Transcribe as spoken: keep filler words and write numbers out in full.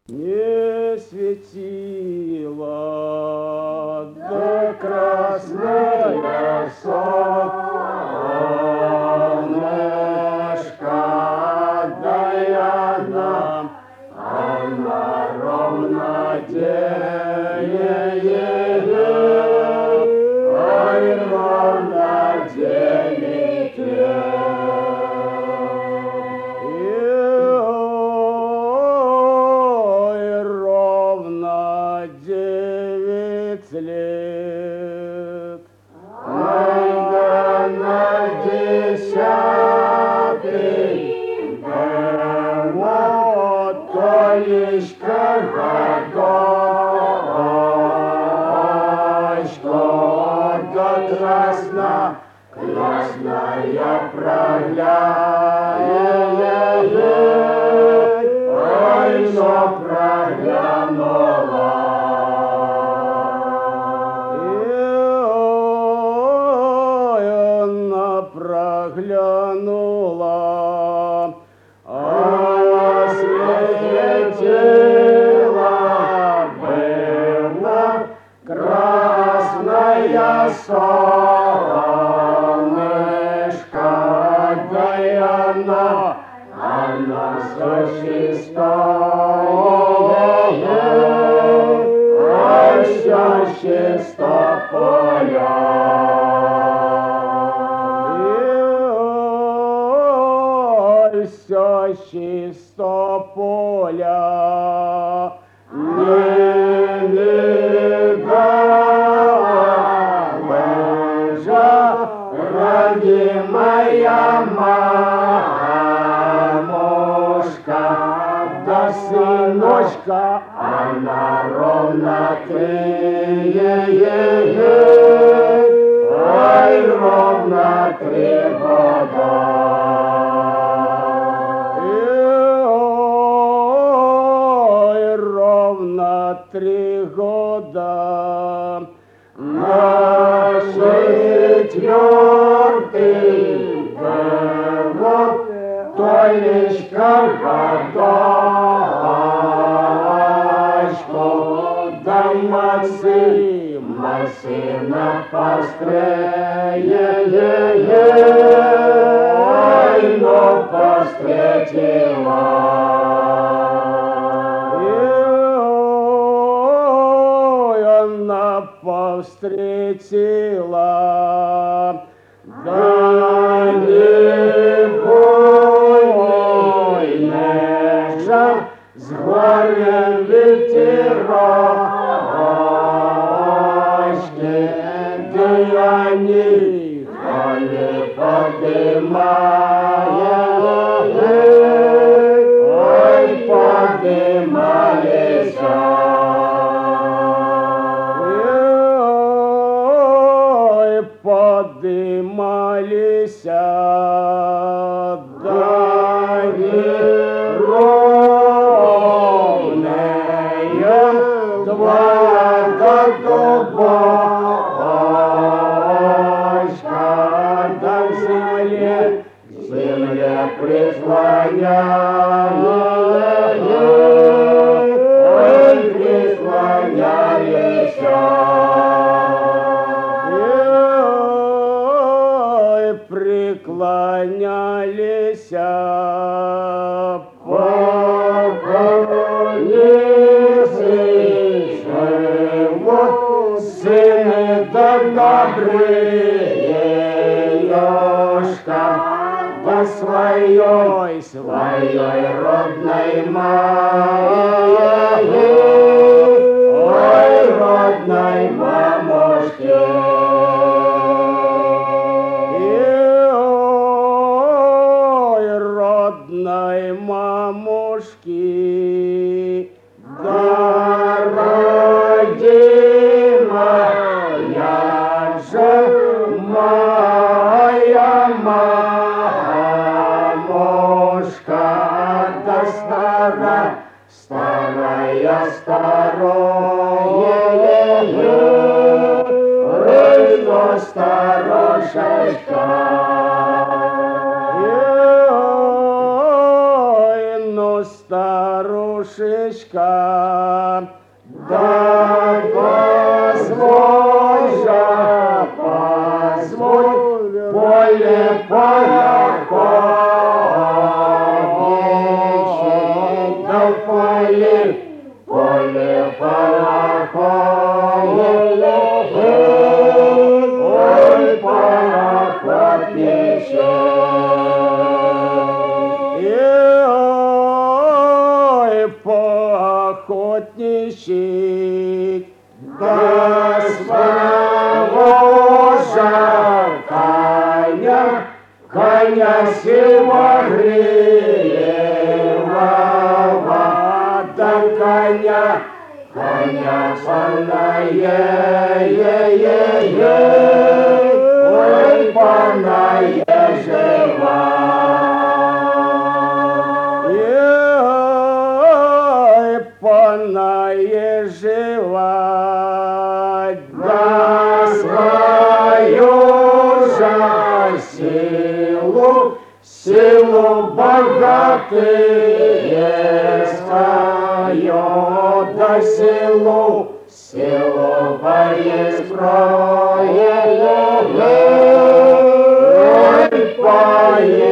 Не светила, да красная солнышко, да я нам, она ровно девять, ой, ровно девять лет. Ай, да на десятый вот Толечка годочка, да красна, красная проглянула, ой, но проглянула. Проглянула, а светила была красная солнышко, да и она, она все чистая, ой, все чисто поля. Все чисто поля, не видала же родимая мамушка, да сыночка, она ровно три, ой, ровно три года. Три года на четвертый год Толечка годочку, да маси, масина пострее, ой, но постретила. Повстретила, да не бойся, с горем ветерочки, да они, они поднимают, ой, поднимались. Подымались, да неровные два дубочка, да к земле, к земле прислоняют, ой, прислонялись. Преклонялись, поклонились вот сыны да добрыёшка, да своей, своей родной мамы, ой, родной мамушке. Мамушки, да родимая же моя мамушка, да стара, старая старая, старушечка. Nos старушечка, да позвольжа, позволь, поле парохоничек, да поле, поле парохоничек, ой, парохотничек. Охотничек, да своего коня, коня сивогривого, да коня, коня паная-е-е-е, ой, паная жива. Паная жила, да свою же силу, силу богатые скает, да силу, силу боескроет, ой, поет.